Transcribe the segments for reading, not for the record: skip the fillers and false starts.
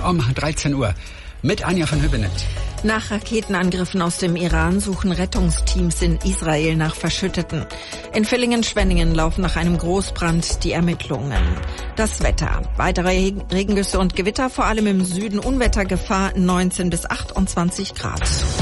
um 13 Uhr mit Anja von Hübbenet. Nach Raketenangriffen aus dem Iran suchen Rettungsteams in Israel nach Verschütteten. In Villingen-Schwenningen laufen nach einem Großbrand die Ermittlungen. Das Wetter. Weitere Regengüsse und Gewitter, vor allem im Süden Unwettergefahr, 19 bis 28 Grad.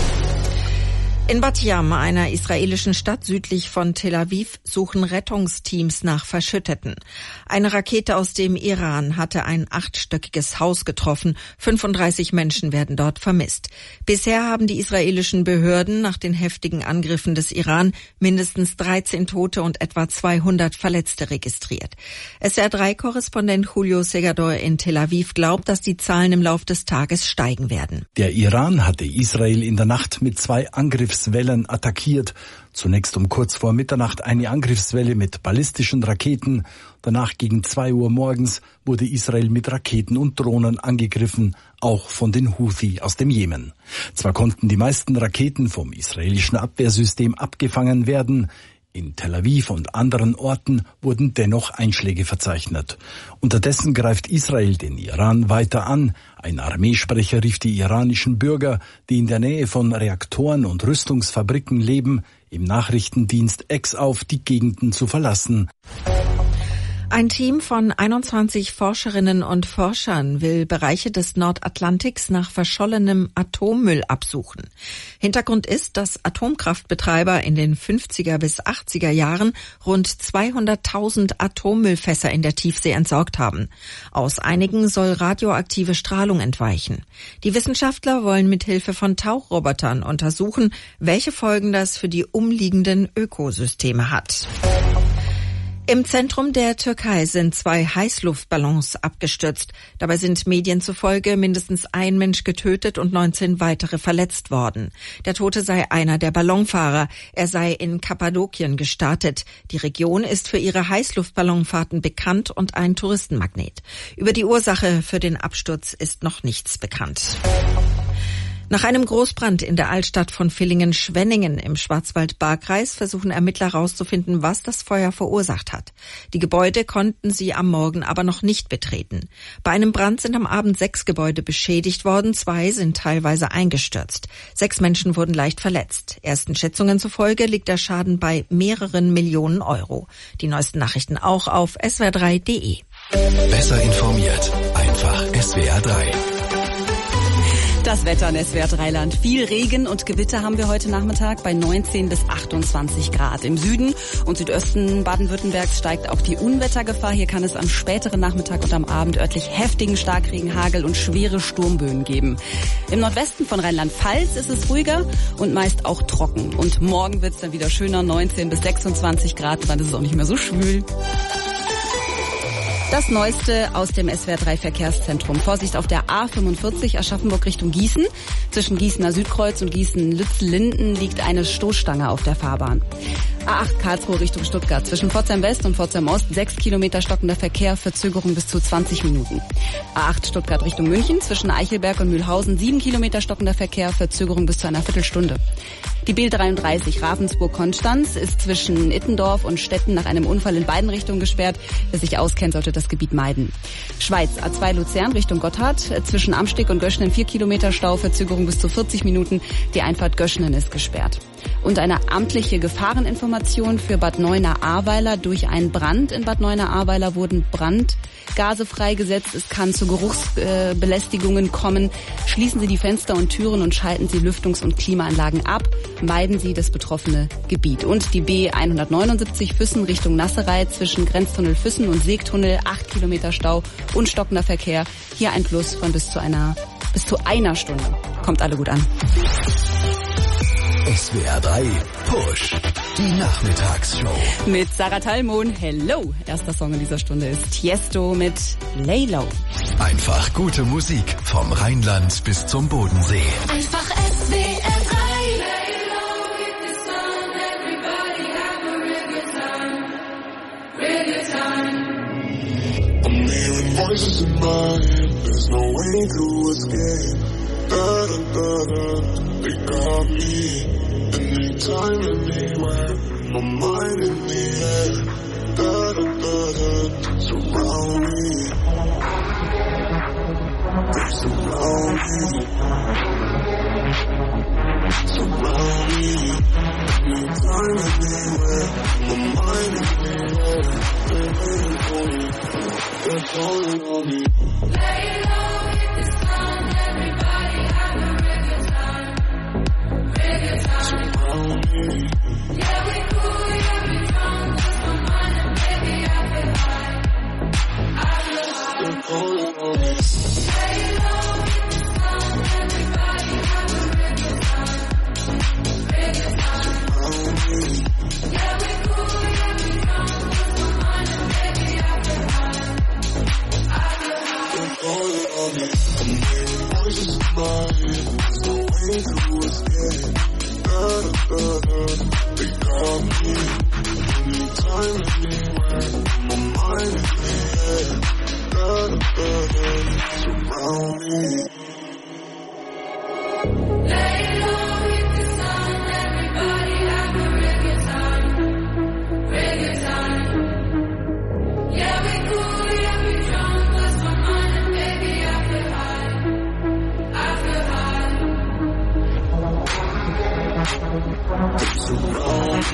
In Bat Yam, einer israelischen Stadt südlich von Tel Aviv, suchen Rettungsteams nach Verschütteten. Eine Rakete aus dem Iran hatte ein 8-stöckiges Haus getroffen. 35 Menschen werden dort vermisst. Bisher haben die israelischen Behörden nach den heftigen Angriffen des Iran mindestens 13 Tote und etwa 200 Verletzte registriert. SR3-Korrespondent Julio Segador in Tel Aviv glaubt, dass die Zahlen im Lauf des Tages steigen werden. Der Iran hatte Israel in der Nacht mit 2 Angriffswellen attackiert. Zunächst um kurz vor Mitternacht eine Angriffswelle mit ballistischen Raketen. Danach gegen 2 Uhr morgens wurde Israel mit Raketen und Drohnen angegriffen, auch von den Houthi aus dem Jemen. Zwar konnten die meisten Raketen vom israelischen Abwehrsystem abgefangen werden, in Tel Aviv und anderen Orten wurden dennoch Einschläge verzeichnet. Unterdessen greift Israel den Iran weiter an. Ein Armeesprecher rief die iranischen Bürger, die in der Nähe von Reaktoren und Rüstungsfabriken leben, im Nachrichtendienst X auf, die Gegenden zu verlassen. Ein Team von 21 Forscherinnen und Forschern will Bereiche des Nordatlantiks nach verschollenem Atommüll absuchen. Hintergrund ist, dass Atomkraftbetreiber in den 50er bis 80er Jahren rund 200.000 Atommüllfässer in der Tiefsee entsorgt haben. Aus einigen soll radioaktive Strahlung entweichen. Die Wissenschaftler wollen mithilfe von Tauchrobotern untersuchen, welche Folgen das für die umliegenden Ökosysteme hat. Im Zentrum der Türkei sind 2 Heißluftballons abgestürzt. Dabei sind Medien zufolge mindestens ein Mensch getötet und 19 weitere verletzt worden. Der Tote sei einer der Ballonfahrer. Er sei in Kappadokien gestartet. Die Region ist für ihre Heißluftballonfahrten bekannt und ein Touristenmagnet. Über die Ursache für den Absturz ist noch nichts bekannt. Nach einem Großbrand in der Altstadt von Villingen-Schwenningen im Schwarzwald-Baar-Kreis versuchen Ermittler herauszufinden, was das Feuer verursacht hat. Die Gebäude konnten sie am Morgen aber noch nicht betreten. Bei einem Brand sind am Abend 6 Gebäude beschädigt worden, 2 sind teilweise eingestürzt. 6 Menschen wurden leicht verletzt. Ersten Schätzungen zufolge liegt der Schaden bei mehreren Millionen Euro. Die neuesten Nachrichten auch auf swr3.de. Besser informiert, einfach SWR3. Das Wetter in SWR3-Land. Viel Regen und Gewitter haben wir heute Nachmittag bei 19 bis 28 Grad. Im Süden und Südosten Baden-Württembergs steigt auch die Unwettergefahr. Hier kann es am späteren Nachmittag und am Abend örtlich heftigen Starkregen, Hagel und schwere Sturmböen geben. Im Nordwesten von Rheinland-Pfalz ist es ruhiger und meist auch trocken. Und morgen wird es dann wieder schöner, 19 bis 26 Grad. Und dann ist es auch nicht mehr so schwül. Das Neueste aus dem SWR3-Verkehrszentrum. Vorsicht auf der A45 Aschaffenburg Richtung Gießen. Zwischen Gießener Südkreuz und Gießen-Lützel-Linden liegt eine Stoßstange auf der Fahrbahn. A8 Karlsruhe Richtung Stuttgart. Zwischen Pforzheim West und Pforzheim Ost 6 Kilometer stockender Verkehr, Verzögerung bis zu 20 Minuten. A8 Stuttgart Richtung München. Zwischen Eichelberg und Mühlhausen 7 Kilometer stockender Verkehr, Verzögerung bis zu einer Viertelstunde. Die B33 Ravensburg-Konstanz ist zwischen Ittendorf und Stetten nach einem Unfall in beiden Richtungen gesperrt. Wer sich auskennt, sollte das Gebiet meiden. Schweiz A2 Luzern Richtung Gotthard. Zwischen Amsteg und Göschenen 4 Kilometer Stau, Verzögerung bis zu 40 Minuten. Die Einfahrt Göschenen ist gesperrt. Und eine amtliche Gefahreninformation für Bad Neuenahr-Ahrweiler. Durch einen Brand in Bad Neuenahr-Ahrweiler wurden Brandgase freigesetzt. Es kann zu Geruchsbelästigungen kommen. Schließen Sie die Fenster und Türen und schalten Sie Lüftungs- und Klimaanlagen ab. Meiden Sie das betroffene Gebiet. Und die B179 Füssen Richtung Nasserei zwischen Grenztunnel Füssen und Seegtunnel 8 Kilometer Stau und stockender Verkehr. Hier ein Plus von bis zu einer Stunde. Kommt alle gut an. SWR3 Push, die Nachmittagsshow. Mit Sarah Talmon, hello. Erster Song in dieser Stunde ist Tiesto mit Lay Low. Einfach gute Musik vom Rheinland bis zum Bodensee. Einfach SWR3. I'm hearing voices in my head, there's no way to escape. Da da da da, they got me. Anytime, anywhere, my mind in the air. Da da da da, surround me. surround me, anytime, anywhere, my mind is anywhere, they're waiting for me, they're calling on me. Lay low, hit the sun, everybody have a real time. Surround me, Yeah, we cool, yeah, we drunk, lost my mind and baby I feel high. they're calling on me. Lay low, hit the sun, everybody have a real time. Surround me, Yeah, we cool, yeah, we drunk, lost my mind and baby I feel high. they're calling on me. I'm hearing voices in my head, there's no way to escape. They got me, anytime, anywhere, my mind is in the air. Surround me. Lay low, hit the sun, everybody have a real time. Real time. Yeah, we cool, yeah, we drunk, lost my mind and baby I feel high. I feel high. Surround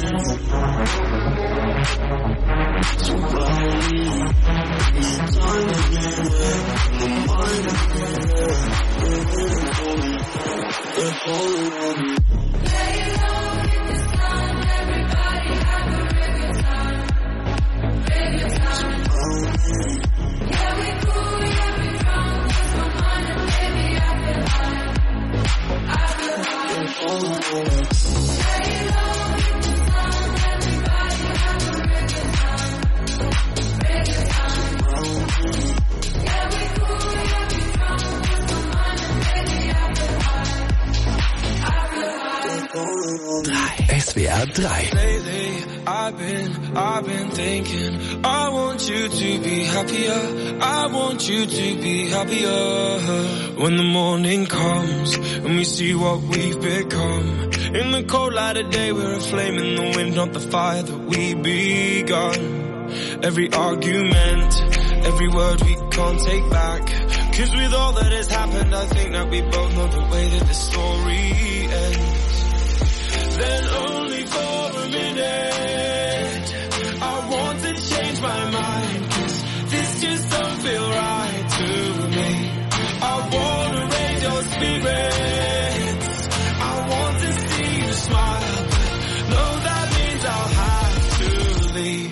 me, anytime, anywhere, my mind is in the air. They're waiting for me, they're calling on me. Lay low, hit the sun, everybody have a real time. Real time. Yeah, we cool, yeah, we drunk, lost my mind and baby I feel high. I feel high. They're calling on me. Lay low, hit the sun, everybody have a real time. Real time. Yeah, we cool, yeah, we drunk, lost my mind and baby I feel high. I feel high. They're calling on me. SWR 3. Lately, I've been thinking, I want you to be happier. I want you to be happier. When the morning comes and we see what we've become. In the cold light of day, we're a flame in the wind, not the fire that we begun. Every argument, every word we can't take back. 'Cause with all that has happened, I think that we both know the way that the story ends. Then only for a minute, I want to change my mind, 'cause this just don't feel right to me. I want to raise your spirits, I want to see you smile, but no, that means I'll have to leave.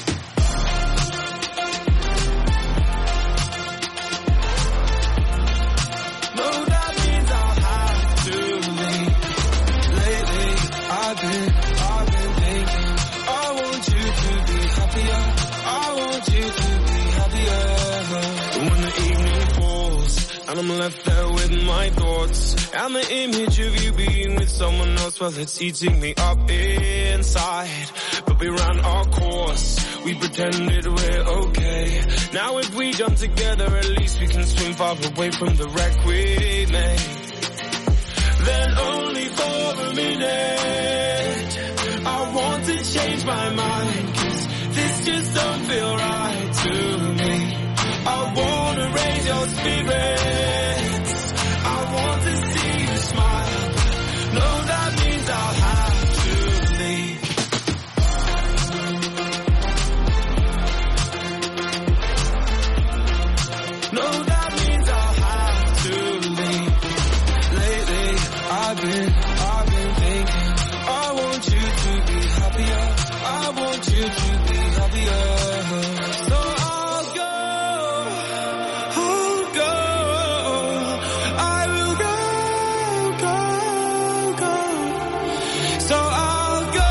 No, that means I'll have to leave. Lately, I've been thinking, I want you to be happier. I want you to be happier. When the evening falls and I'm left there with my thoughts, and the image of you being with someone else, well, it's eating me up inside. But we ran our course, we pretended we're okay. Now if we jump together, at least we can swim far away from the wreck we made. Then only for a minute, I want to change my mind, 'cause this just don't feel right to me. I want to raise your spirits, I want to see you smile, no, that means I'll have to leave. No, that means I'll have to leave. Lately, I've been thinking, I want you to be happier. I want you to be happier. So I'll go. I will go. So I'll go.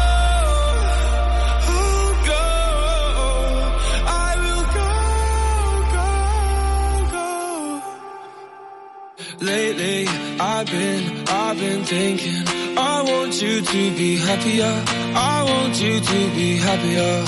I will go. Lately, I've been thinking, I want you to be happier. I want you to be happier.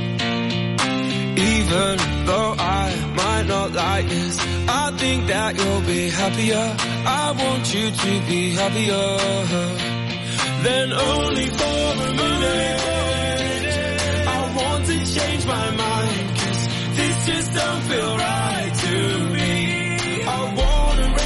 Even though I might not like this, I think that you'll be happier. I want you to be happier. Then only for a minute, I want to change my mind, 'cause this just don't feel right to me. I wanna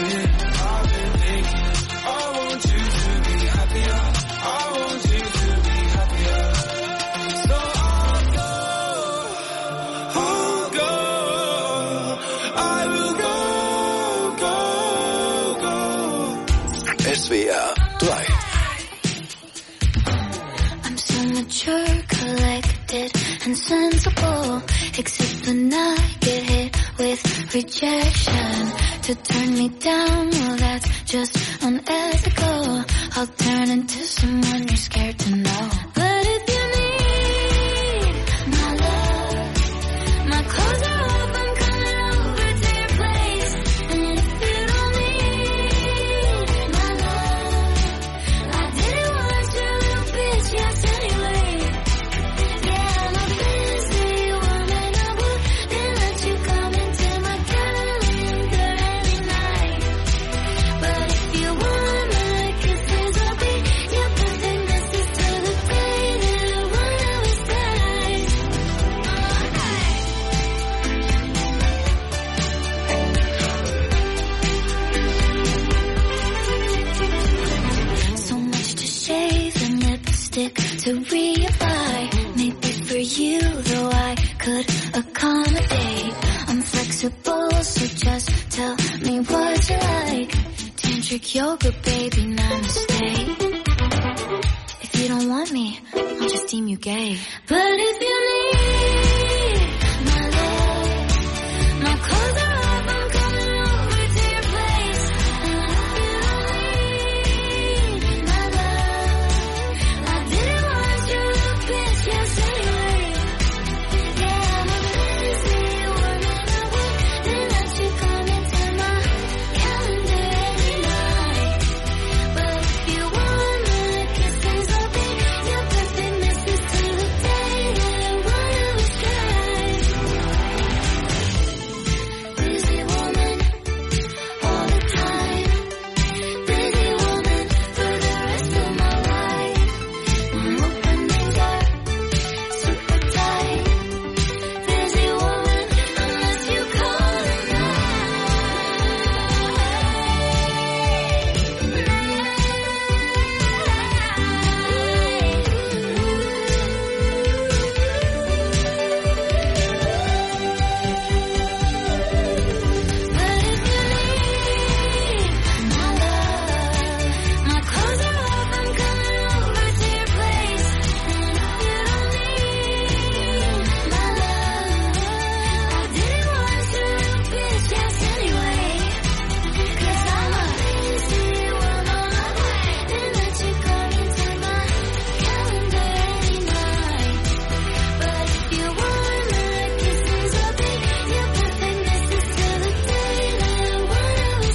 been thinking. I want you to be happier. I want you to be happier. So I'll go. I will go. SWR 3. I'm so mature, collected, and sensible. Except when I get hit with rejection. To turn me down, well that's just unethical. I'll turn into someone you're scared to know. But if you need my love, my clothes are off, I'm coming over to your place. And if you don't need my love, I didn't want your little bitch, yes anyway. Yeah, I'm a busy woman, I wouldn't let you come into my calendar every night. But if you want my kisses, I'll be your perfect missus till the day that I wanna always die. So much to shave and lipstick to reapply. Maybe for you, though I could accommodate. I'm flexible, so just tell me what you like. Tantric yoga, baby, namaste. If you don't want me, I'll just deem you gay. But if you need my love, my clothes are off, I'm coming over to your place. And if you don't need my love, I didn't want your little bitch, yes anyway. Yeah, I'm a busy woman, I wouldn't let you come into my calendar every night. But if you want my kisses, I'll be your perfect missus till the day that I wanna always try. Busy woman, all the time. Busy woman for the rest of my life. My openings are super tight. Busy woman, unless you call it But if you need my love, my clothes are off, I'm coming over to your place. And if you don't need my love, I didn't want your little bitch, yes anyway. 'Cause I'm a busy woman, I wouldn't let you come into my calendar every night. But if you want my kisses, I'll be your perfect missus till the day that I wanna always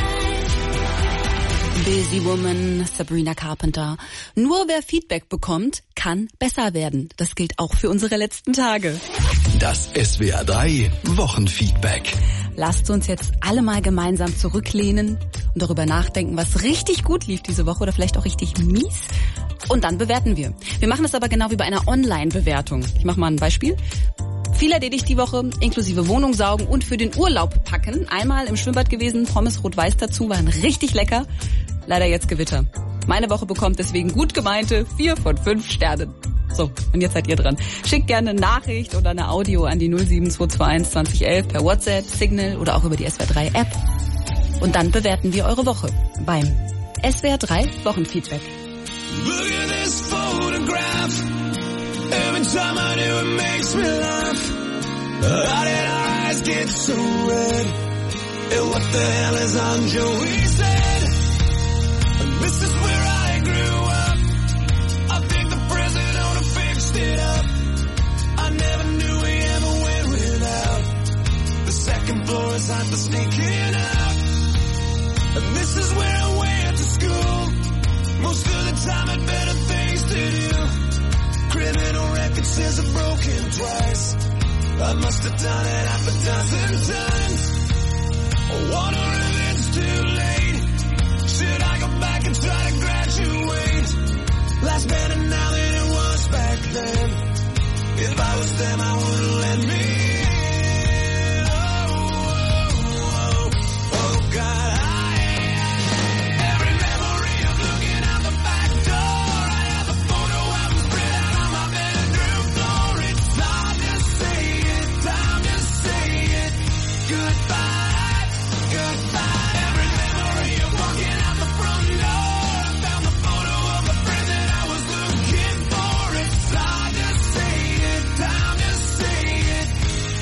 try. Busy Woman, Sabrina Carpenter. Nur wer Feedback bekommt, kann besser werden. Das gilt auch für unsere letzten Tage. Das SWR 3 Wochenfeedback. Lasst uns jetzt alle mal gemeinsam zurücklehnen und darüber nachdenken, was richtig gut lief diese Woche oder vielleicht auch richtig mies. Und dann bewerten wir. Wir machen das aber genau wie bei einer Online-Bewertung. Ich mache mal ein Beispiel. Viel erledigt die Woche, inklusive Wohnung saugen und für den Urlaub packen. Einmal im Schwimmbad gewesen, Pommes rot-weiß dazu, waren richtig lecker. Leider jetzt Gewitter. Meine Woche bekommt deswegen gut gemeinte 4 von 5 Sternen. So, und jetzt seid ihr dran. Schickt gerne eine Nachricht oder eine Audio an die 07221 2011 per WhatsApp, Signal oder auch über die SWR 3 App. Und dann bewerten wir eure Woche beim SWR 3 Wochenfeedback. Look at this photograph. Every time I do, it makes me laugh. How did our eyes get so red? And what the hell is on Joey's head? And this is where I grew up. I think the president owner fixed it up. I never knew we ever went without. The second floor is hot for sneaking out. And this is where I went to school. Most of the time had better things to do. Criminal record says I've broken twice. I must have done it half a dozen times. I wonder if it's too late. Should I go back and try to graduate? Life's better now than it was back then. If I was them, I wouldn't let me in. Oh, God,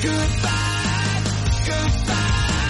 Goodbye, goodbye.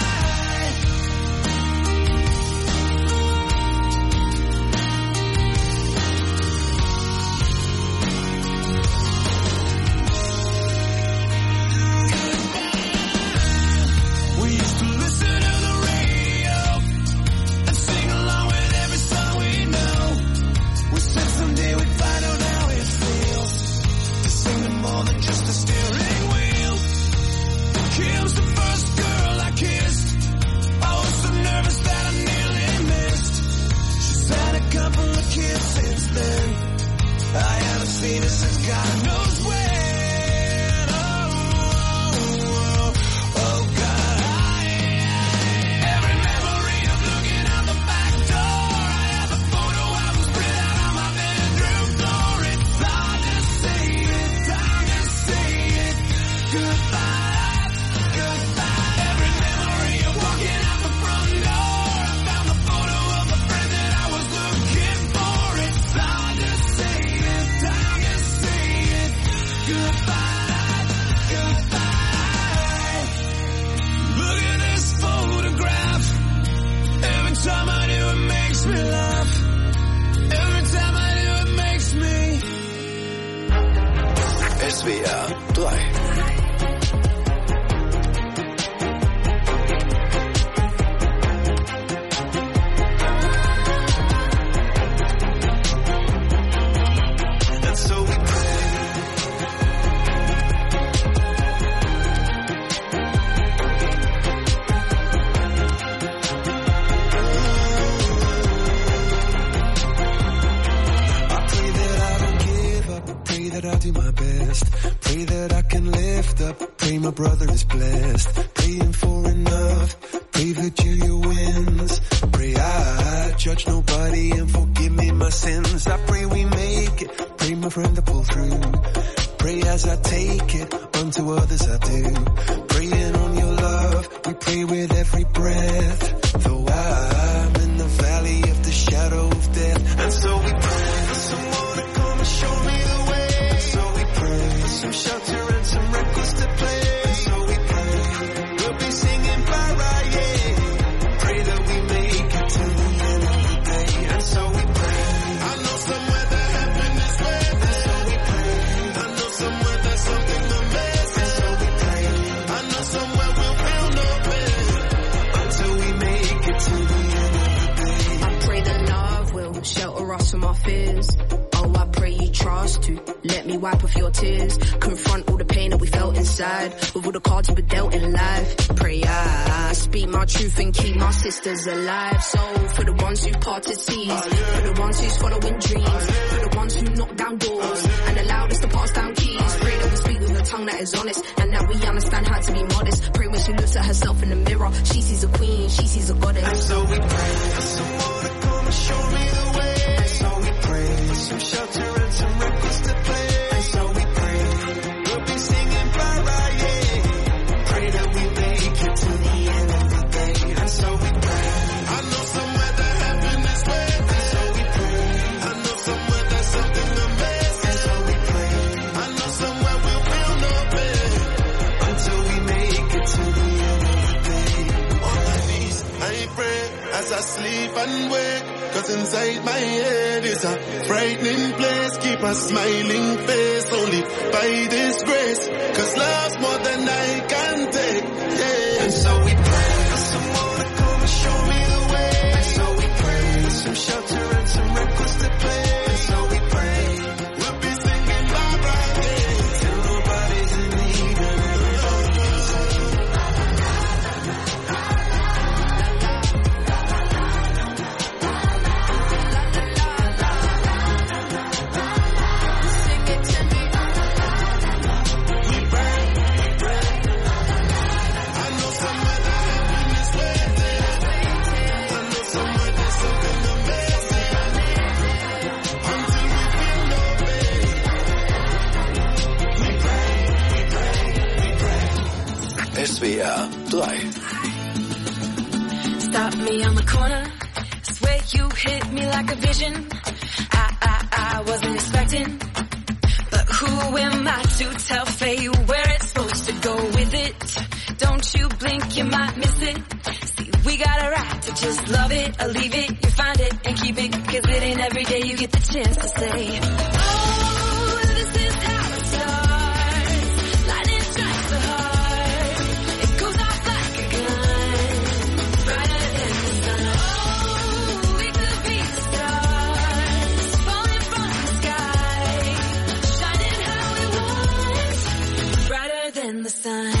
We used to listen to the radio and sing along with every song we know. We said someday we'd find out how it feels to sing to more than just a steering wheel. Kim's the first girl I kissed. I was so nervous that I nearly missed. She's had a couple of kids since then. I haven't seen her since God knows when. Oh God, every memory of looking out the back door. I have a photo album spread out on my bedroom floor. It's hard to say it, hard to say it. Goodbye, goodbye. Every memory of walking out the front door. I found the photo of a friend that I was looking for. It's hard to say it, hard to say it. Goodbye, goodbye. Look at this photograph. Every time I do it makes me laugh. Every time I do it makes me. SWR 3. And so we pray. I pray that I don't give up. I pray that I do my best. Pray that I can lift up. Pray my brother is blessed. Praying for enough. Pray Virginia wins. Pray I judge nobody and forgive me my sins. I pray we make it. Pray my friend to pull through. Pray as I take it. Unto others I do. Praying on your love. We pray with every breath. Though I'm in the valley of the shadow of death. And so we pray for someone to come and show me the way. And so we pray for some shelter and some records to play. And so we pray we'll be singing bye-bye, yeah. Pray that we make it to the end of the day. And so we pray. I know somewhere that happiness waits. And so we pray. I know somewhere there's something to miss. And so we pray. I know somewhere we'll feel no pain until we make it to the end of the day. I pray that love will shelter us from our fears. Oh, I pray you trust to let me wipe off your tears. Confront all the pain that we felt inside with all the cards we were dealt in life. Pray I speak my truth and keep my sisters alive. So for the ones who parted seas, for the ones who's following dreams, for the ones who knock down doors and allowed us to pass down keys. Pray that we speak with a tongue that is honest and that we understand how to be modest. Pray when she looks at herself in the mirror, she sees a queen, she sees a goddess. And so we pray for someone to come and show me the way. And so we pray for some shelter and some records to play. And so we pray we'll be singing bye-bye, yeah. Pray that we make it to the end of the day. And so we pray. I know somewhere that happiness waits. And so we pray. I know somewhere there's something to miss. And so we pray. I know somewhere we'll feel no pain until we make it to the end of the day. On my knees, I pray as I sleep and wake. Cause inside my head is a frightening place. Keep a smiling face only by this grace. Cause love's more than I can take, yeah. And so we pray for someone to come and show me the way. And so we pray for some shelter and some records to play. And so we pray we'll be singing bye-bye, yeah. Till nobody's in need and everybody's SWR 3. Stop me on the corner. Swear you hit me like a vision. I wasn't expecting, but who who am I to tell fate where it's supposed to go with it? Don't you blink, you might miss it. See, we got a right to just love it or leave it. You find it and keep it, 'cause it ain't every day you get the chance to say, oh, this is how it starts. Lightning strikes the heart. It goes off like a gun, brighter than the sun. Oh, we could be the stars, falling from the sky, shining how we want, brighter than the sun.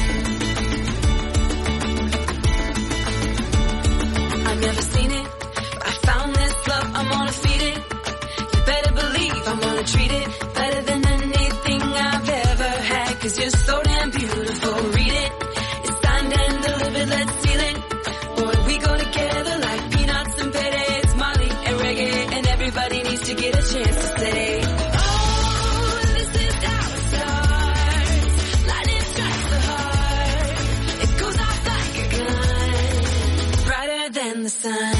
I've never seen it, but I found this love, I'm gonna feed it. You better believe I'm gonna treat it better than anything I've ever had, 'cause you're so damn beautiful, read it. It's signed and delivered, let's seal it. Boy, we go together like peanuts and paydays, Molly and reggae, and everybody needs to get a chance to say, oh, this is how it starts. Lightning strikes the heart. It goes off like a gun, brighter than the sun.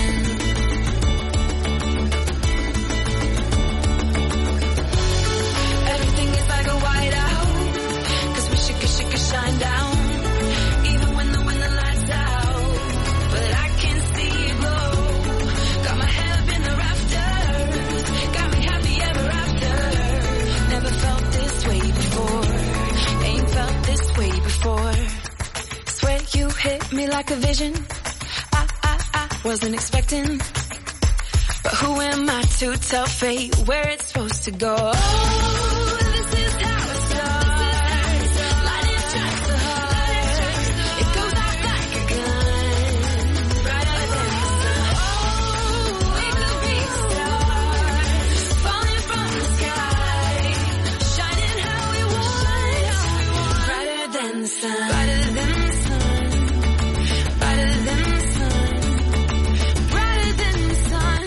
Everything is like a whiteout, 'cause we should shine down, even when the lights out. But I can see it glow. Got my head up in the rafters, got me happy ever after. Never felt this way before, ain't felt this way before. Swear you hit me like a vision. I wasn't expecting, but who am I to tell fate where it's supposed to go? Oh, this is how it starts. Lightning strikes the heart. It goes off like a gun, brighter than the sun. Oh, we could be stars, falling from the sky, shining how we want, brighter than the sun, brighter than the sun, brighter than the sun, brighter than the sun.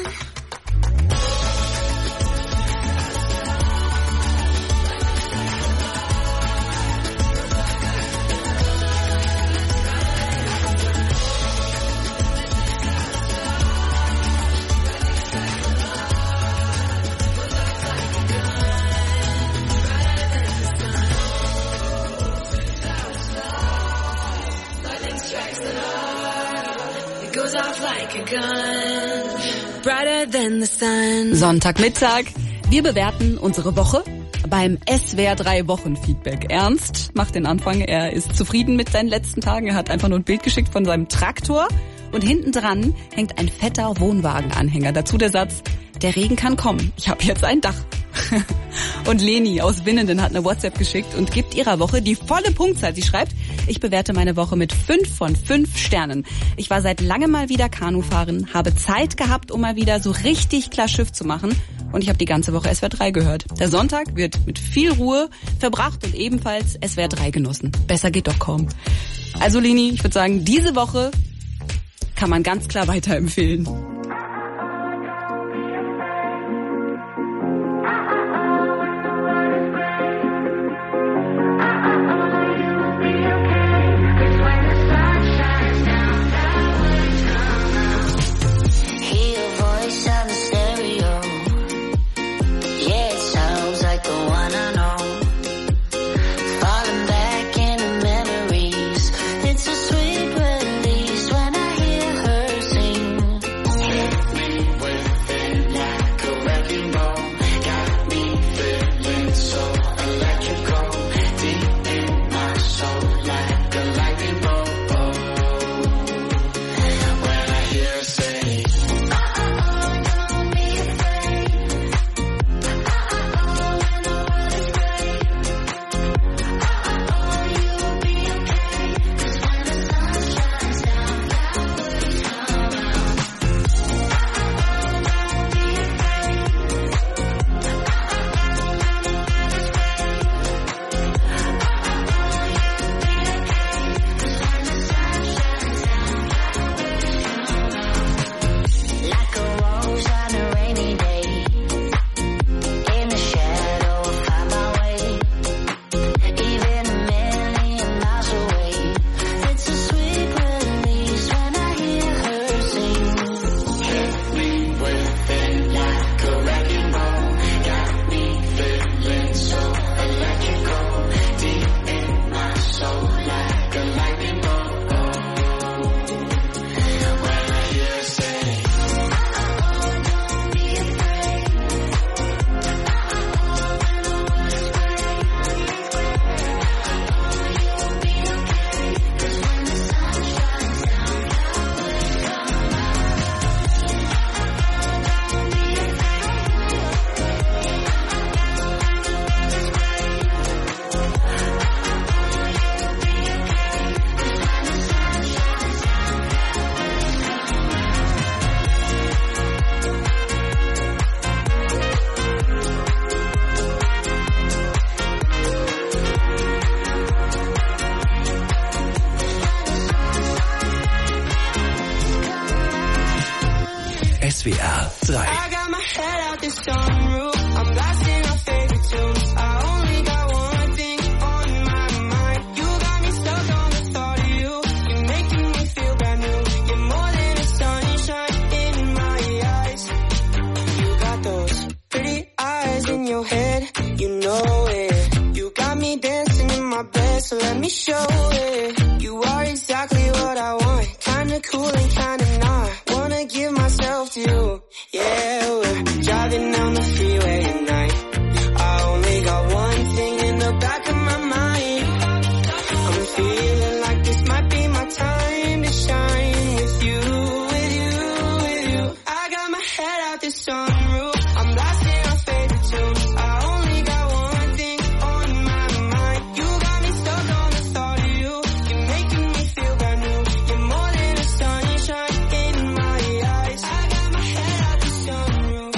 It goes off like a gun, brighter than the sun. Sonntagmittag. Wir bewerten unsere Woche beim SWR 3 Wochenfeedback. Ernst macht den Anfang. Er ist zufrieden mit seinen letzten Tagen. Er hat einfach nur ein Bild geschickt von seinem Traktor. Und hinten dran hängt ein fetter Wohnwagenanhänger. Dazu der Satz, der Regen kann kommen. Ich habe jetzt ein Dach. Und Leni aus Winnenden hat eine WhatsApp geschickt und gibt ihrer Woche die volle Punktzahl. Sie schreibt, ich bewerte meine Woche mit 5 von 5 Sternen. Ich war seit langem mal wieder Kanufahren, habe Zeit gehabt, um mal wieder so richtig klar Schiff zu machen. Und ich habe die ganze Woche SWR 3 gehört. Der Sonntag wird mit viel Ruhe verbracht und ebenfalls SWR 3 genossen. Besser geht doch kaum. Also Leni, ich würde sagen, diese Woche kann man ganz klar weiterempfehlen. It's a sweet release when I hear her sing. SWR 3. I got my head out the sunroof. I'm blasting our favorite tunes. I only got one thing on my mind. You got me stuck on the thought of you. You're making me feel brand new. You're more than a sunshine in my eyes. You got those pretty eyes in your head. You know it. You got me dancing in my bed, so let me show it. You are exactly what I want. Kinda cool and kinda not. Wanna give myself to you. Yeah, we're driving down the freeway at night. I only got one thing in the back of my mind. I'm feeling like this might be my time to shine with you, with you, with you. I got my head out the sunroof. I'm blasting our favorite tunes. I only got one thing on my mind. You got me stuck on the thought of you. You're making me feel brand new. You're more than a sunshine in my eyes. I got my head out the sunroof.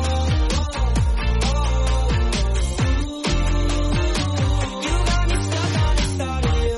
You got me stuck on the thought of you.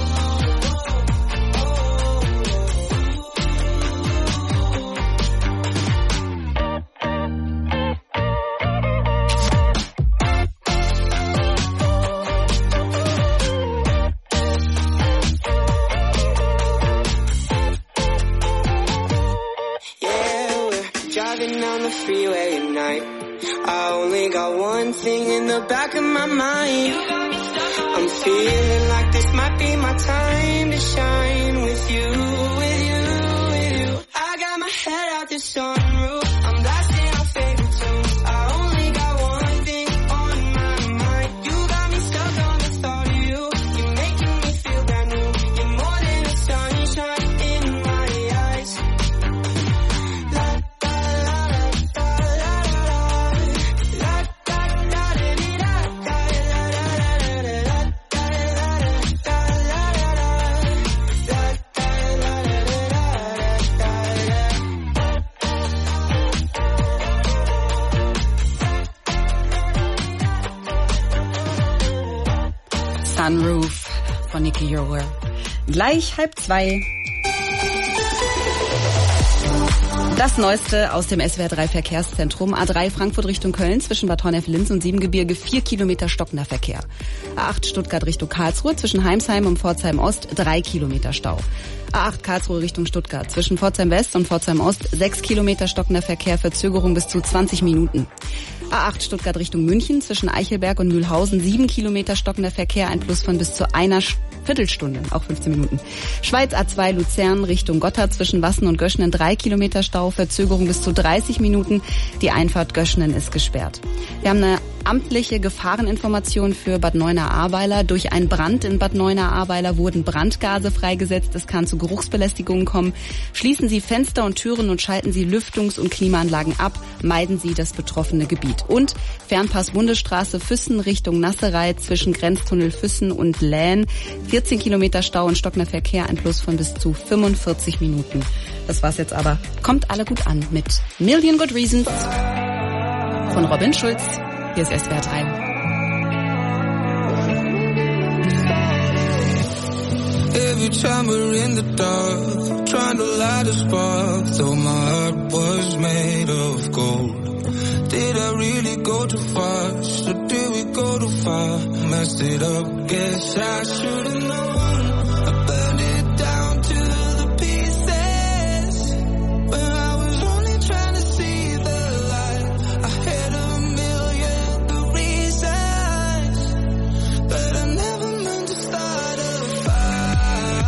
Yeah, we're driving down the freeway at night. I only got one thing in the back of my mind. I'm feeling like this might be my time to shine with you, with you, with you. I got my head out the sunroof. I'm blasting our favorite tunes. I only got one thing on my mind. You got me stuck on the thought of you. You're making me feel brand new. You're more than a sunshine in my eyes. La da la da la la la da da da da da Sunroof von Nicky Euro. Gleich 1:30. Das Neueste aus dem SWR 3 Verkehrszentrum. A3 Frankfurt Richtung Köln zwischen Bad Honnef-Linz und Siebengebirge 4 Kilometer stockender Verkehr. A8 Stuttgart Richtung Karlsruhe zwischen Heimsheim und Pforzheim Ost 3 Kilometer Stau. A8 Karlsruhe Richtung Stuttgart zwischen Pforzheim West und Pforzheim Ost 6 Kilometer stockender Verkehr, Verzögerung bis zu 20 Minuten. A8 Stuttgart Richtung München zwischen Eichelberg und Mühlhausen 7 Kilometer stockender Verkehr, ein Plus von bis zu einer Viertelstunde, auch 15 Minuten. Schweiz A2 Luzern Richtung Gotthard zwischen Wassen und Göschenen 3 Kilometer Stau, Verzögerung bis zu 30 Minuten. Die Einfahrt Göschenen ist gesperrt. Wir haben eine amtliche Gefahreninformation für Bad Neuenahr-Ahrweiler. Durch einen Brand in Bad Neuenahr-Ahrweiler wurden Brandgase freigesetzt. Es kann zu Geruchsbelästigungen kommen. Schließen Sie Fenster und Türen und schalten Sie Lüftungs- und Klimaanlagen ab. Meiden Sie das betroffene Gebiet. Und Fernpass Bundesstraße Füssen Richtung Nasserei zwischen Grenztunnel Füssen und Lähn. 14 Kilometer Stau und stockender Verkehr, ein Plus von bis zu 45 Minuten. Das war's jetzt aber. Kommt alle gut an mit Million Good Reasons von Robin Schulz. Hier ist SWR 3. Every time we're in the dark, trying to light a spark, though my heart was made of gold. Did I really go too fast, or did we go too far? Messed it up, guess I should've known. I burned it down to the pieces, when I was only trying to see the light. I had a million the reasons, but I never meant to start a fire.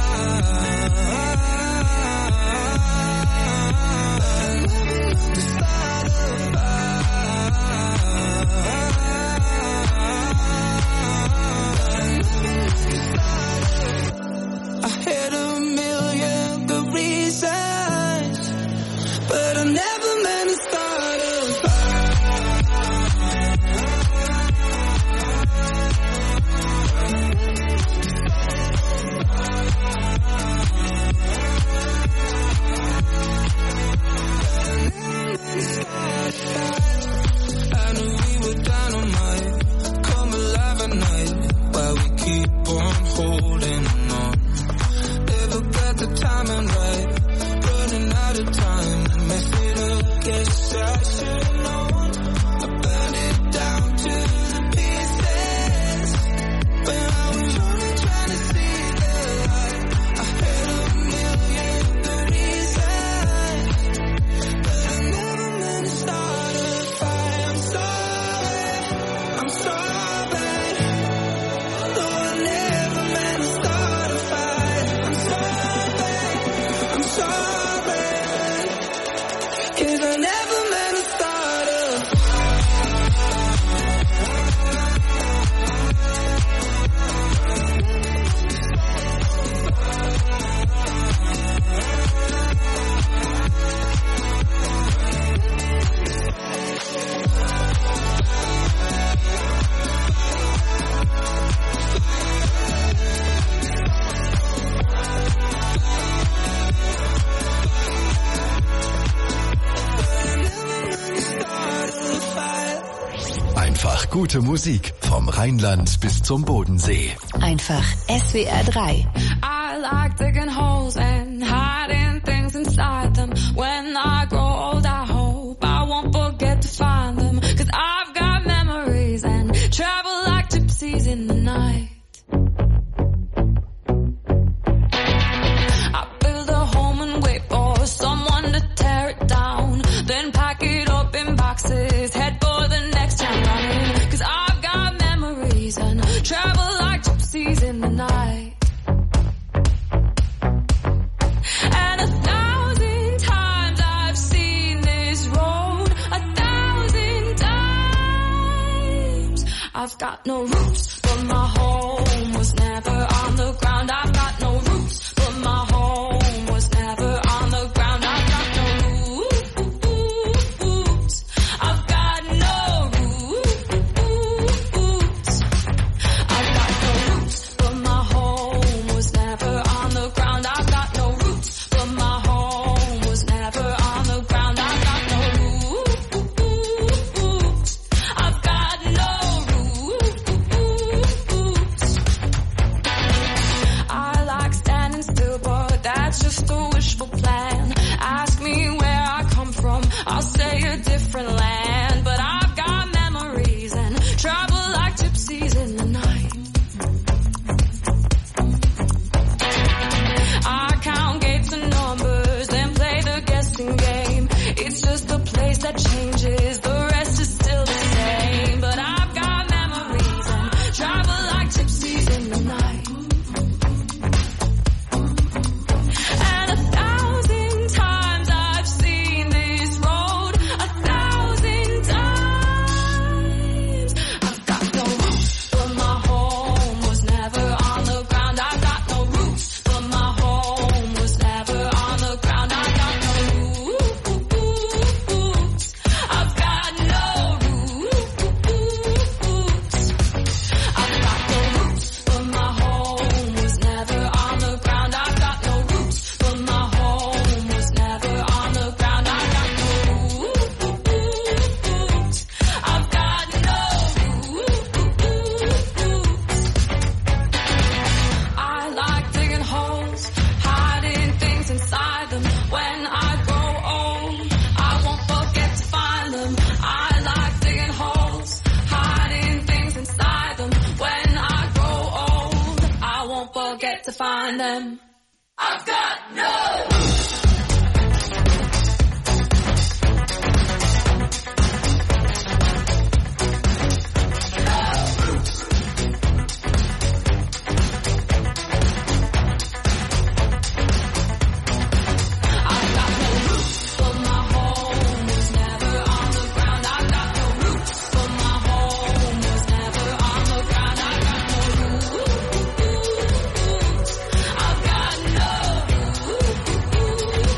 I never meant to start a fire. gute Musik vom Rheinland bis zum Bodensee. Einfach SWR 3. I like digging holes and hiding things inside them. When I grow old, I hope I won't forget to find them. 'Cause I've got memories and travel like gypsies in the night. I build a home and wait for someone to tear it down. Then pack it up in boxes, head for the next town running. 'Cause I've got memories and travel like gypsies in the night. And 1,000 times I've seen this road, 1,000 times. I've got no roots, but my home was never on the ground. I've got no roots, but my home was never on the ground. I've got no roots. I've got no roots. I've got no roots, but my home was never on the ground. I've got no roots, but my home was never on the ground. I've got no roots. I've got no roots. I like standing still, but that's just a wishful plan. Ask me where I come from, I'll say a different land. But I've got memories and travel like gypsies in the night. I count gates and numbers, then play the guessing game. It's just a place that changes, the rest is still the same. But I've got memories and travel like gypsies in the night. And 1,000 times I've seen this road, 1,000 times. I've got no roots, but my home was never on the ground. I've got no roots, but my home was never on the ground. I've got no roots. I've got no roots. I've got no roots, but my home was never on the ground. I've got no roots, but my home was never on the ground. I've got no roots. I've got no roots. I like digging holes, hiding things inside them. When I grow old, I won't forget to find them. I like digging holes, hiding things inside them. When I grow old, I won't forget to find them. I've got no I've got no roots, but my home was never on the ground. I've got no roots, but my home was never on the ground. I've got no roots. I've got no roots.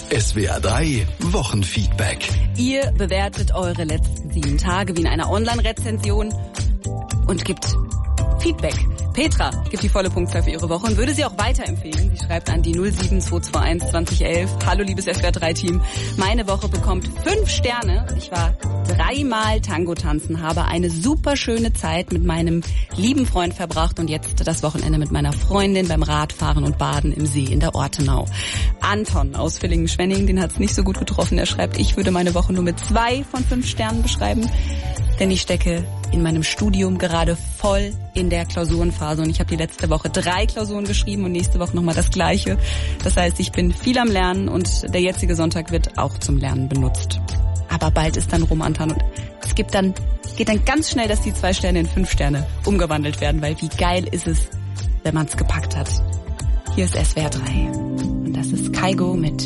SWR 3 Wochenfeedback. Ihr bewertet eure letzten 7 Tage wie in einer Online-Rezension und gibt Feedback. Petra gibt die volle Punktzahl für ihre Woche und würde sie auch weiterempfehlen. Sie schreibt an die 07221 2011. Hallo liebes SWR 3 Team. Meine Woche bekommt 5 Sterne. Ich war 3-mal Tango tanzen, habe eine super schöne Zeit mit meinem lieben Freund verbracht und jetzt das Wochenende mit meiner Freundin beim Radfahren und Baden im See in der Ortenau. Anton aus Villingen-Schwenningen, den hat es nicht so gut getroffen. Er schreibt, ich würde meine Woche nur mit 2 von 5 Sternen beschreiben, denn ich stecke in meinem Studium gerade voll in der Klausurenphase und ich habe die letzte Woche 3 Klausuren geschrieben und nächste Woche nochmal das Gleiche. Das heißt, ich bin viel am Lernen und der jetzige Sonntag wird auch zum Lernen benutzt. Aber bald ist dann rum, Anton, und es geht dann ganz schnell, dass die 2 Sterne in 5 Sterne umgewandelt werden, weil wie geil ist es, wenn man es gepackt hat. Hier ist SWR 3 und das ist Kaigo mit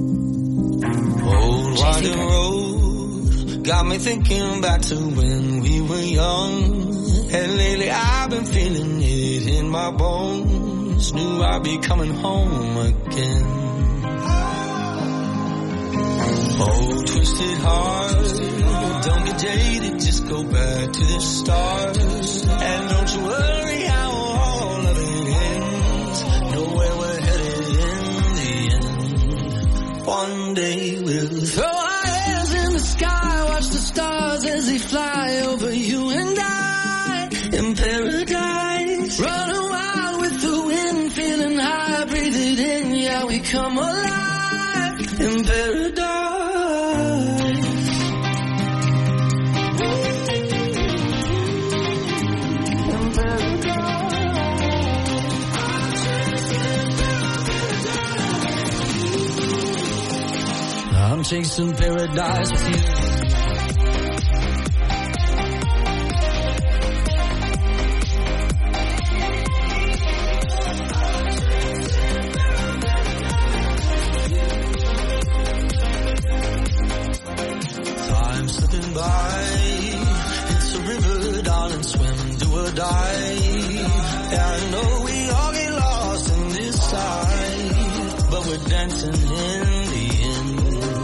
Winding road got me thinking back to when we were young. And lately I've been feeling it in my bones. Knew I'd be coming home again. Oh, twisted heart, don't get jaded, just go back to the start. And don't you worry how all of it ends. Know where we're headed in the end. One day we'll throw our hands in the sky, watch the stars as they fly over you and I. In paradise, running wild with the wind, feeling high, breathe it in, yeah, we come alive. In paradise. I'm chasing paradise with you. Time slipping by. It's a river, darling, swim, do or die. Yeah, I know we all get lost in this side, but we're dancing in the end.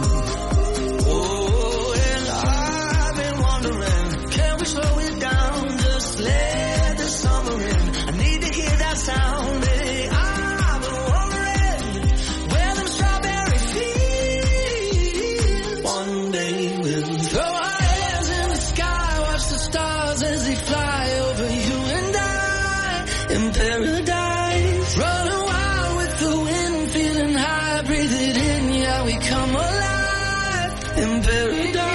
Oh, and I've been wondering, can we slow it down? Just let the summer in. I need to hear that sound. Hey, I've been wondering where them strawberry fields. One day we'll throw our hands in the sky, watch the stars as they fly over you and I. In paradise, running wild with the wind, feeling high, breathe it in, yeah, we come alive. In paradise.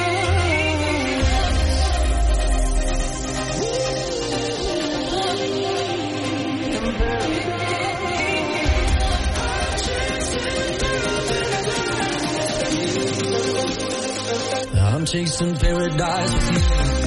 I'm chasing paradise with you.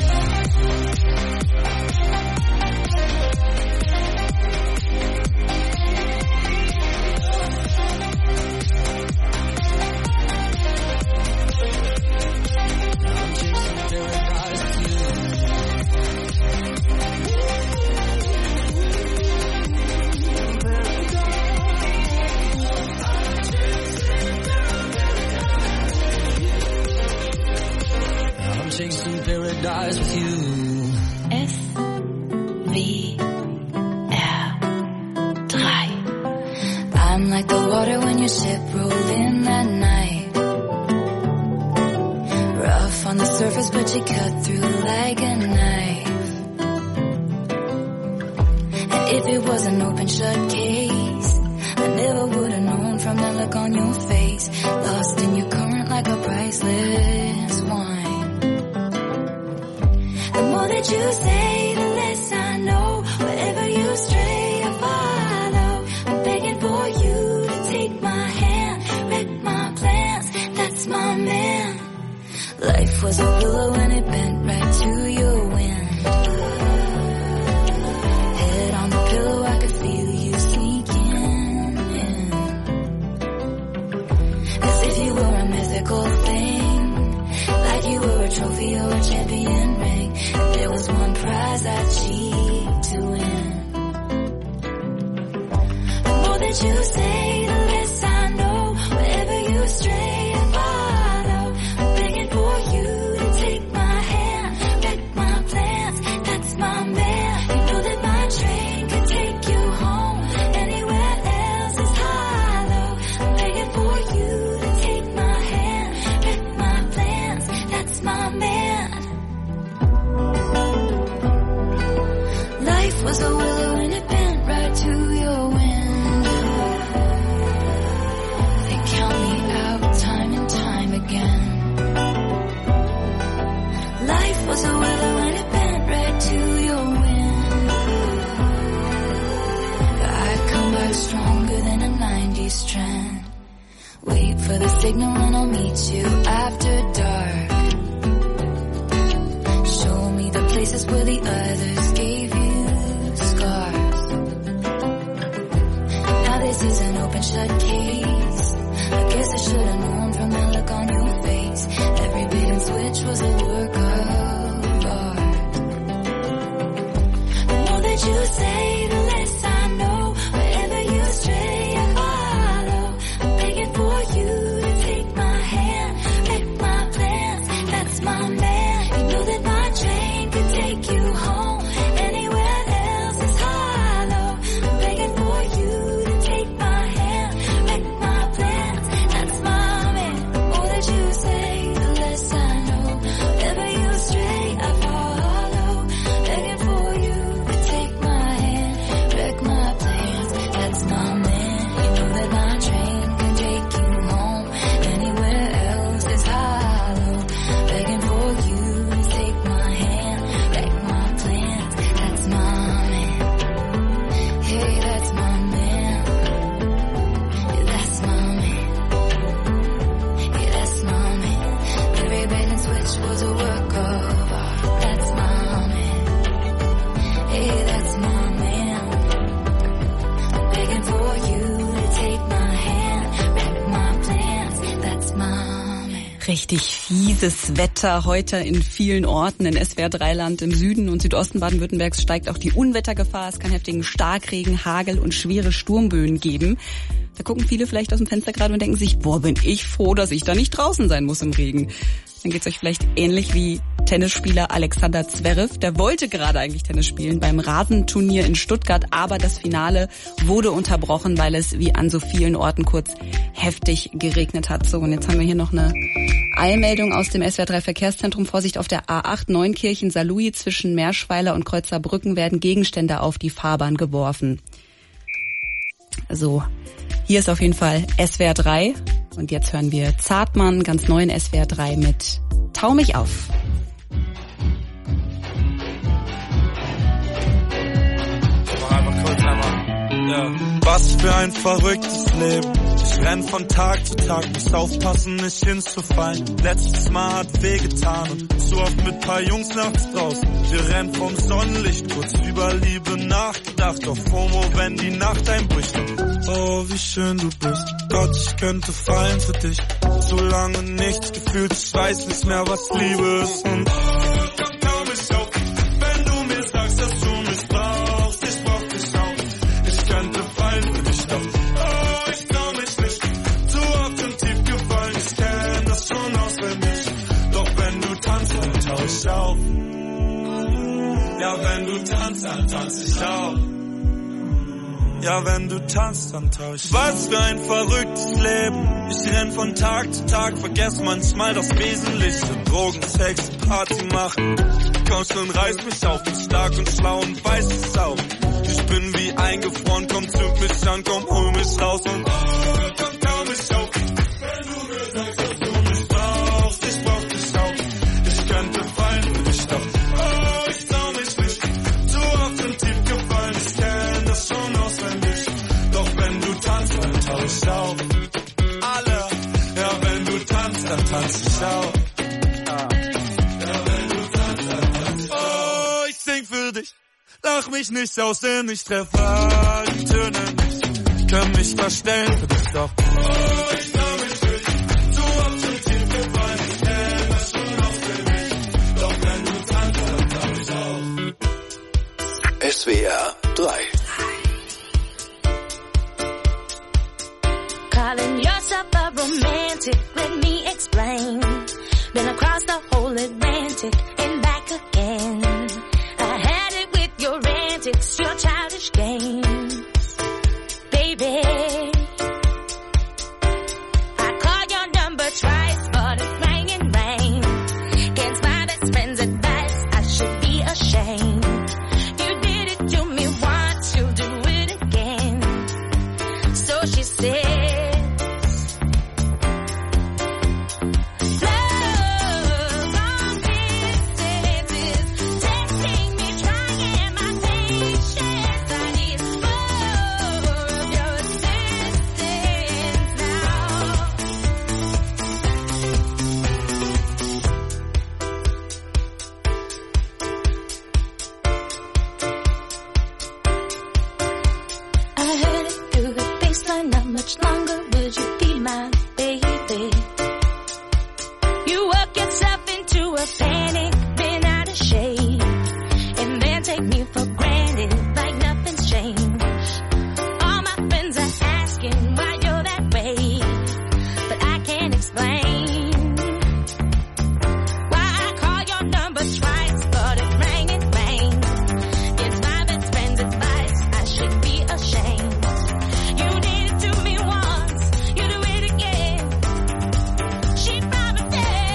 Chasing paradise with you. SWR 3. I'm like the water when your ship rolled in that night. Rough on the surface, but you cut through like a knife. And if it was an open shut case, I never would have known from the look on your face. Lost in your current like a priceless wine. The more that you say, the less I know. Wherever you stray, I follow. I'm begging for you to take my hand, wreck my plans. That's my man. Life was a willow and it bent right to your wind. Head on the pillow, I could feel you sneaking in. As if you were a mythical thing, like you were a trophy or a champion ring. If there was one prize I'd cheat to win. The more that you say, the less I know. Wherever you stray, stronger than a 90s strand. Wait for the signal and I'll meet you after dark. Show me the places where the others gave you scars. Now this is an open shut case. I guess I should have known from that look on your face. Every bait and switch was a work of art. The more that you say, the less I know. Wherever you stray, I follow. I'm begging for you to take my hand, wreck my plans. That's my man. You know that my train could take you home. Anywhere else is hollow. I'm begging for you to take my hand, wreck my plans. That's my man. The more that you say, the less I know. Wherever you stray, I follow. Begging for you to take my hand, wreck my plans. That's my man. You know that my train can take you home. Anywhere else is hollow. Begging for you to take my hand, wreck my plans. That's my man. Hey, that's my man. Yeah, that's my man. Yeah, that's my man. Every bait and switch was a work of art. That's my man. Hey, that's my man. I'm begging for you to take my hand, wreck my plans. That's my man. Richtig fieses Wetter heute in vielen Orten in SWR3-Land. Im Süden und Südosten Baden-Württembergs steigt auch die Unwettergefahr. Es kann heftigen Starkregen, Hagel und schwere Sturmböen geben. Da gucken viele vielleicht aus dem Fenster gerade und denken sich, boah, bin ich froh, dass ich da nicht draußen sein muss im Regen. Dann geht's euch vielleicht ähnlich wie Tennisspieler Alexander Zverev. Der wollte gerade eigentlich Tennis spielen beim Rasenturnier in Stuttgart, aber das Finale wurde unterbrochen, weil es wie an so vielen Orten kurz heftig geregnet hat. So, und jetzt haben wir hier noch eine Eilmeldung aus dem SWR3 Verkehrszentrum. Vorsicht, auf der A8 Neunkirchen-Saarlouis zwischen Meerschweiler und Kreuzerbrücken werden Gegenstände auf die Fahrbahn geworfen. So, hier ist auf jeden Fall SWR3. Und jetzt hören wir Zartmann, ganz neu in SWR3 mit Tau mich auf. Ja. Was für ein verrücktes Leben. Ich renn von Tag zu Tag, muss aufpassen, nicht hinzufallen. Letztes Mal hat wehgetan und zu oft mit paar Jungs nachts draußen. Wir rennen vom Sonnenlicht, kurz über Liebe nachgedacht. Auf FOMO, wenn die Nacht einbricht. Oh, wie schön du bist. Gott, ich könnte fallen für dich. So lange nichts gefühlt, ich weiß nicht mehr, was Liebe ist. Und tau mich auf, wenn du mir sagst, dass du mich brauchst. Ich brauch dich auch. Ich könnte fallen für dich, doch oh, ich trau mich nicht. Zu oft und tief gefallen, ich kenn das schon auswendig. Doch wenn du tanzt, dann tau ich auf. Ja, wenn du tanzt, dann tanz ich auch. Ja, wenn du tanzt, dann tau ich. Was für ein verrücktes Leben. Ich renn von Tag zu Tag, vergess manchmal das Wesentliche. Drogen, Sex, Party machen. Komm schon, reiß mich auf, bin stark und schlau und weiß es auch. Ich bin wie eingefroren, komm, zünd mich an, komm, hol mich raus und komm, tau mich auf. Wenn du mir sagst, dass du mich brauchst, ich brauch dich auch. Ich könnte fallen für dich, doch oh, ich trau mich nicht. Zu oft und tief gefallen, ich kenn das schon auswendig. Doch wenn du tanzt, dann tau ich auf. Alle, ja, wenn du tanzt, dann tanz ich auch. Für dich, lach mich nicht aus, denn ich treffe die Töne nicht. Ich kann mich verstellen für dich, doch oh, ich trau mich nicht. Zu oft und tief gefallen, ich kenn das schon auswendig. Doch wenn du tanzt, dann tau ich auf. SWR 3. Calling yourself a romantic, let me explain. Been across the whole Atlantic and back again. Your childish games, baby. I called your number twice, but it rang and rang. Against my best friend's advice, I should be ashamed. You did it to me once, you'll do it again. So she says, love on this heard it through the baseline. Not much longer would you be my baby. You work yourself into a panic, been out of shape, and then take me for granted like nothing's changed. All my friends are asking why you're that way, but I can't explain why I call your number twice, but it rang in vain. It's my best friend's advice, I should be ashamed. You did it to me once, you do it again. She promises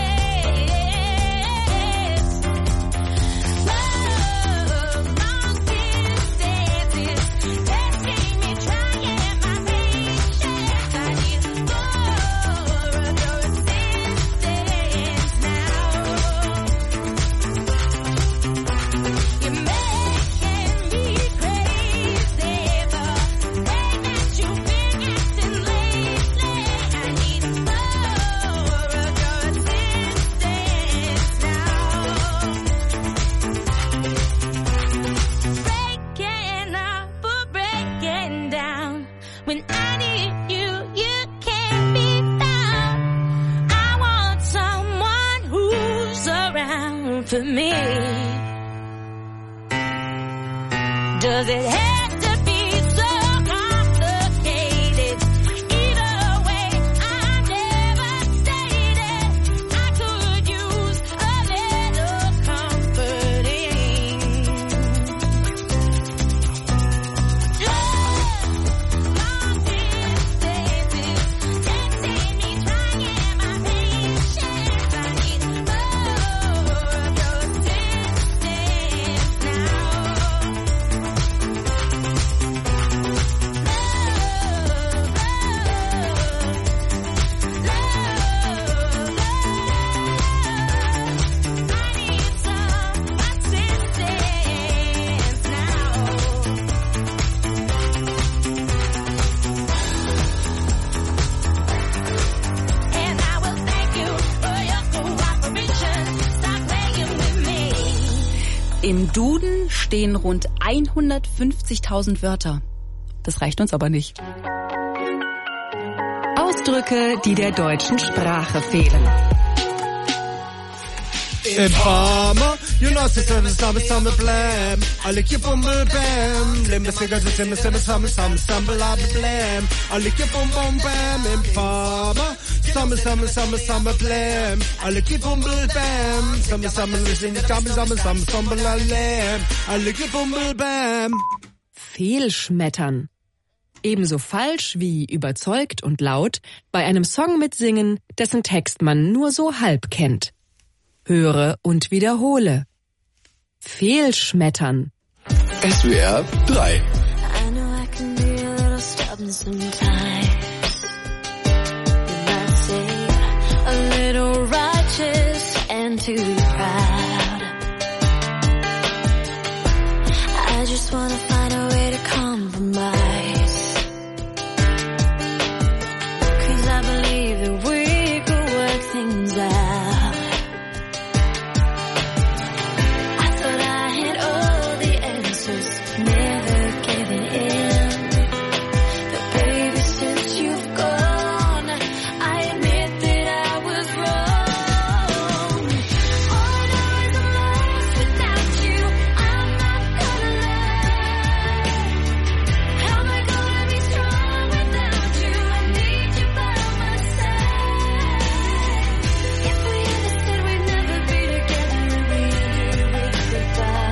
love, long distances, testing me, trying my patience. I need more of your assistance now. You're making me crazy the way that you've been acting lately. I need more of your assistance now. Breaking up or breaking down. When I need you, you can't be found. I want someone who's around for me. Does it have to be so complicated? Either way, I'm devastated. I could use a little comforting. Love, long distances, testing me, trying my patience. I need more of your assistance now. Im Duden stehen rund 150.000 Wörter. Das reicht uns aber nicht. Ausdrücke, die der deutschen Sprache fehlen. Informer, you know, sister, summer, blam. I lick your bumble bam. Limb the figures, summer, blam. I lick your bum bam. Informer, summer, blam. I lick your bumble bam. Summer, listen, summer, lamb. I lick your bumble bam. Fehlschmettern. Ebenso falsch wie überzeugt und laut bei einem Song mitsingen, dessen Text man nur so halb kennt. Höre und wiederhole. Fehlschmettern. SWR 3. I know I can be a little stubborn sometimes. You might say a little righteous and too proud. I just wanna find a way to compromise. 'Cause I believe that we could work things out. Never giving in. But baby, since you've gone, I admit that I was wrong. All I know is I'm lost without you. I'm not gonna lie. How am I gonna be strong without you? I need you by my side. If we ever said we'd never be together, and we ended with goodbye.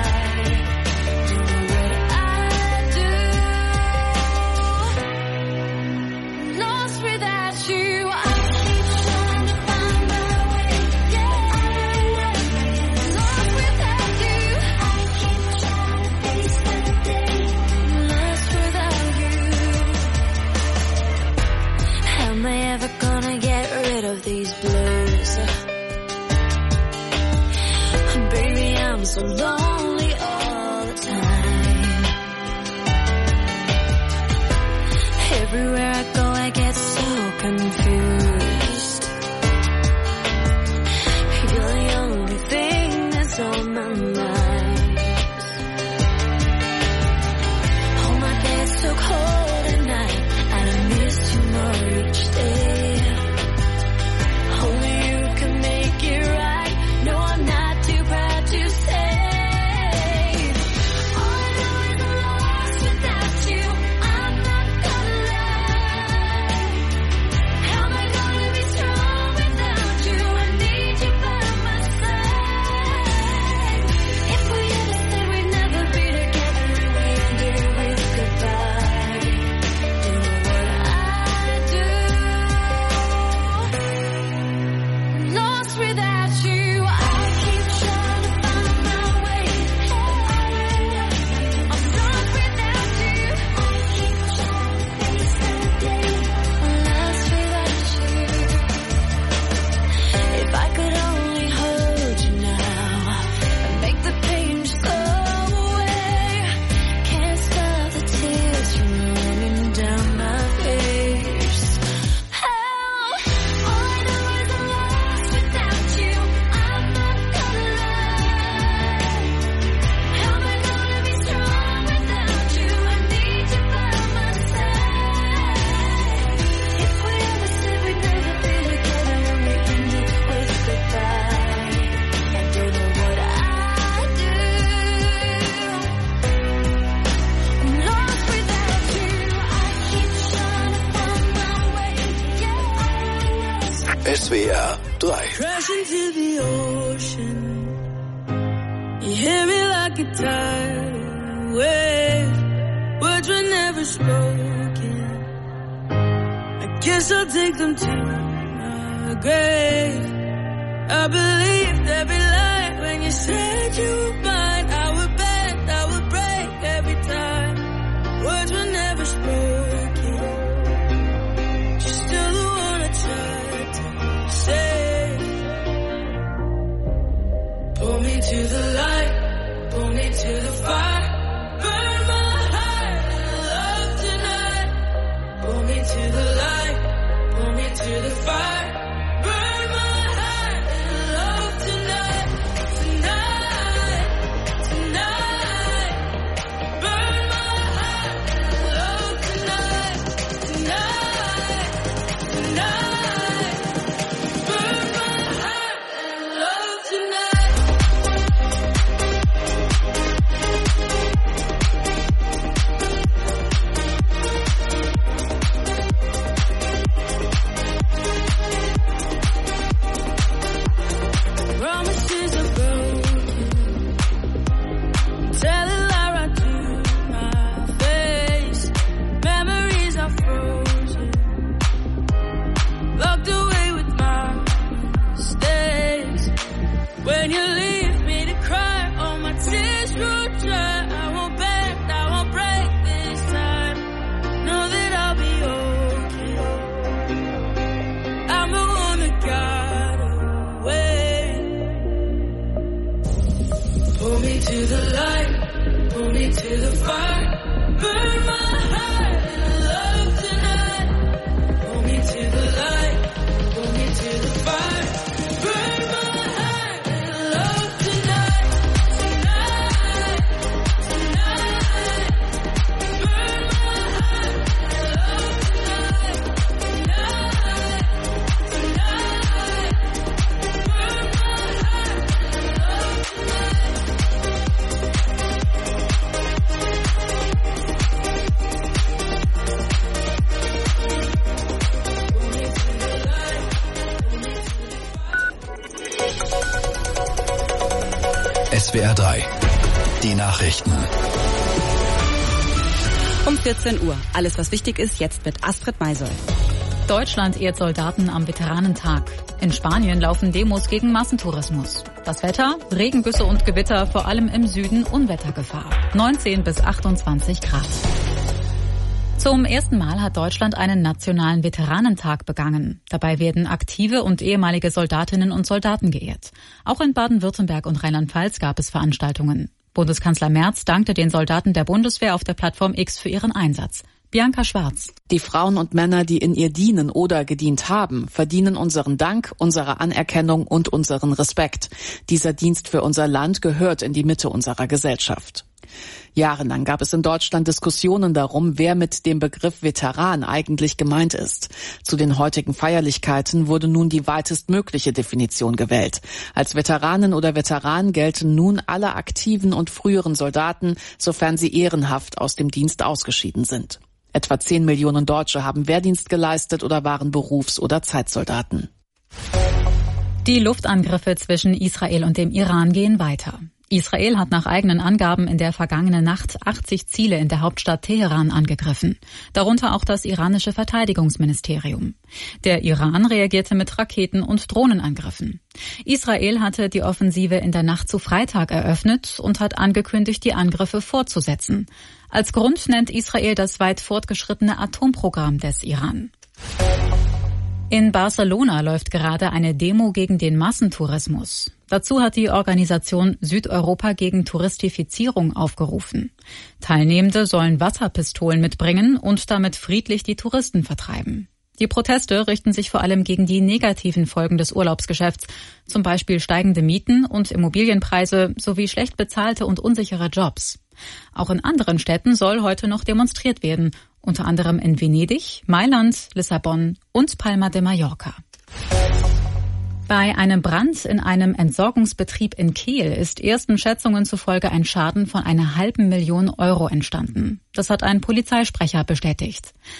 Am I ever gonna get rid of these blues? Baby, I'm so lonely all the time. Everywhere I go, I get so confused. You're the only thing that's on my mind. Oh, my bed's so cold. SWR 3. Crash into the ocean. You hear me like a tidal wave. Words were never spoken. I guess I'll take them to my grave. I believed every lie when you said you were mine. I would bend, I would break every time. Words were never spoken. You're still the one I tried to save. Pull me to the light, pull me to the fire. Burn my heart in love tonight. Pull me to the light, pull me to the fire. Burn my heart in love tonight. Tonight, tonight. Burn my heart in love tonight. Tonight, tonight. Burn my heart in love tonight. Promises are broken. Tell a lie right to my face. Memories are frozen. Locked away with my mistakes. When you leave me to cry, all my tears roll dry. I won't bend, I won't break this time. Know that I'll be okay. I'm the one that got away. Pull me to the light, pull me to the fire. Burn my heart in love tonight. Pull me to the light, pull me to the fire. Burn my heart in love tonight. Tonight, tonight. Burn my heart in love tonight. Tonight, tonight. Burn my heart in love tonight. SWR 3. Die Nachrichten. Um 14 Uhr. Alles, was wichtig ist, jetzt mit Astrid Meisold. Deutschland ehrt Soldaten am Veteranentag. In Spanien laufen Demos gegen Massentourismus. Das Wetter, Regengüsse und Gewitter, vor allem im Süden Unwettergefahr. 19 bis 28 Grad. Zum ersten Mal hat Deutschland einen nationalen Veteranentag begangen. Dabei werden aktive und ehemalige Soldatinnen und Soldaten geehrt. Auch in Baden-Württemberg und Rheinland-Pfalz gab es Veranstaltungen. Bundeskanzler Merz dankte den Soldaten der Bundeswehr auf der Plattform X für ihren Einsatz. Bianca Schwarz. Die Frauen und Männer, die in ihr dienen oder gedient haben, verdienen unseren Dank, unsere Anerkennung und unseren Respekt. Dieser Dienst für unser Land gehört in die Mitte unserer Gesellschaft. Jahrelang gab es in Deutschland Diskussionen darum, wer mit dem Begriff Veteran eigentlich gemeint ist. Zu den heutigen Feierlichkeiten wurde nun die weitestmögliche Definition gewählt. Als Veteranin oder Veteran gelten nun alle aktiven und früheren Soldaten, sofern sie ehrenhaft aus dem Dienst ausgeschieden sind. Etwa 10 Millionen Deutsche haben Wehrdienst geleistet oder waren Berufs- oder Zeitsoldaten. Die Luftangriffe zwischen Israel und dem Iran gehen weiter. Israel hat nach eigenen Angaben in der vergangenen Nacht 80 Ziele in der Hauptstadt Teheran angegriffen, darunter auch das iranische Verteidigungsministerium. Der Iran reagierte mit Raketen- und Drohnenangriffen. Israel hatte die Offensive in der Nacht zu Freitag eröffnet und hat angekündigt, die Angriffe fortzusetzen. Als Grund nennt Israel das weit fortgeschrittene Atomprogramm des Iran. In Barcelona läuft gerade eine Demo gegen den Massentourismus. Dazu hat die Organisation Südeuropa gegen Touristifizierung aufgerufen. Teilnehmende sollen Wasserpistolen mitbringen und damit friedlich die Touristen vertreiben. Die Proteste richten sich vor allem gegen die negativen Folgen des Urlaubsgeschäfts, zum Beispiel steigende Mieten und Immobilienpreise sowie schlecht bezahlte und unsichere Jobs. Auch in anderen Städten soll heute noch demonstriert werden, unter anderem in Venedig, Mailand, Lissabon und Palma de Mallorca. Bei einem Brand in einem Entsorgungsbetrieb in Kehl ist ersten Schätzungen zufolge ein Schaden von einer 500.000 Euro entstanden. Das hat ein Polizeisprecher bestätigt.